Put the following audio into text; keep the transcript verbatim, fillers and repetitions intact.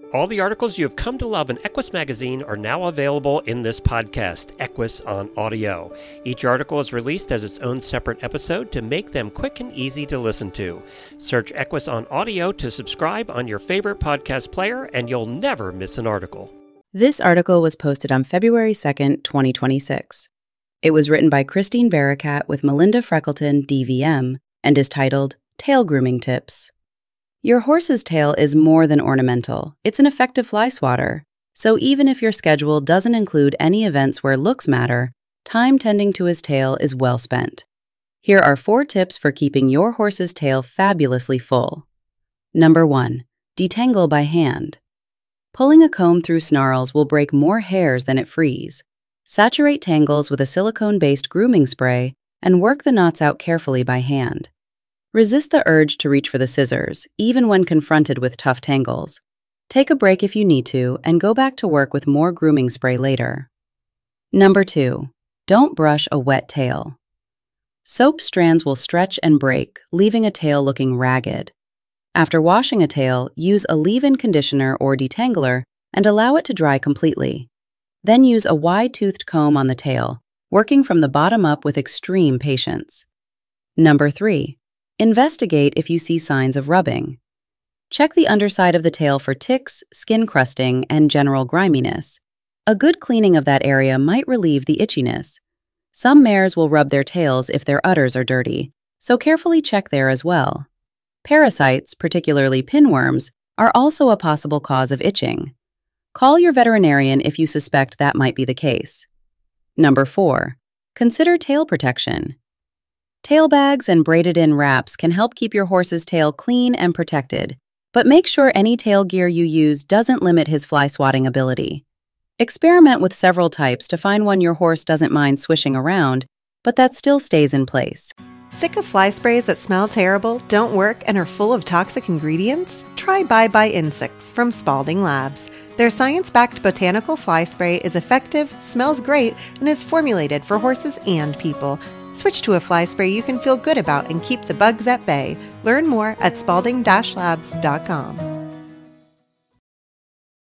All the articles you have come to love in Equus Magazine are now available in this podcast, Equus on Audio. Each article is released as its own separate episode to make them quick and easy to listen to. Search Equus on Audio to subscribe on your favorite podcast player, and you'll never miss an article. This article was posted on February second, twenty twenty-six. It was written by Christine Barakat with Melinda Freckleton, D V M, and is titled Tail Grooming Tips. Your horse's tail is more than ornamental. It's an effective fly swatter. So even if your schedule doesn't include any events where looks matter, time tending to his tail is well spent. Here are four tips for keeping your horse's tail fabulously full. Number one, detangle by hand. Pulling a comb through snarls will break more hairs than it frees. Saturate tangles with a silicone-based grooming spray and work the knots out carefully by hand. Resist the urge to reach for the scissors, even when confronted with tough tangles. Take a break if you need to and go back to work with more grooming spray later. Number two, don't brush a wet tail. Soap strands will stretch and break, leaving a tail looking ragged. After washing a tail, use a leave-in conditioner or detangler and allow it to dry completely. Then use a wide-toothed comb on the tail, working from the bottom up with extreme patience. Number three, investigate if you see signs of rubbing. Check the underside of the tail for ticks, skin crusting, and general griminess. A good cleaning of that area might relieve the itchiness. Some mares will rub their tails if their udders are dirty, so carefully check there as well. Parasites, particularly pinworms, are also a possible cause of itching. Call your veterinarian if you suspect that might be the case. Number four, consider tail protection. Tail bags and braided-in wraps can help keep your horse's tail clean and protected, but make sure any tail gear you use doesn't limit his fly swatting ability. Experiment with several types to find one your horse doesn't mind swishing around, but that still stays in place. Sick of fly sprays that smell terrible, don't work, and are full of toxic ingredients? Try Bye Bye Insects from Spalding Labs. Their science-backed botanical fly spray is effective, smells great, and is formulated for horses and people. Switch to a fly spray you can feel good about and keep the bugs at bay. Learn more at spalding dash labs dot com.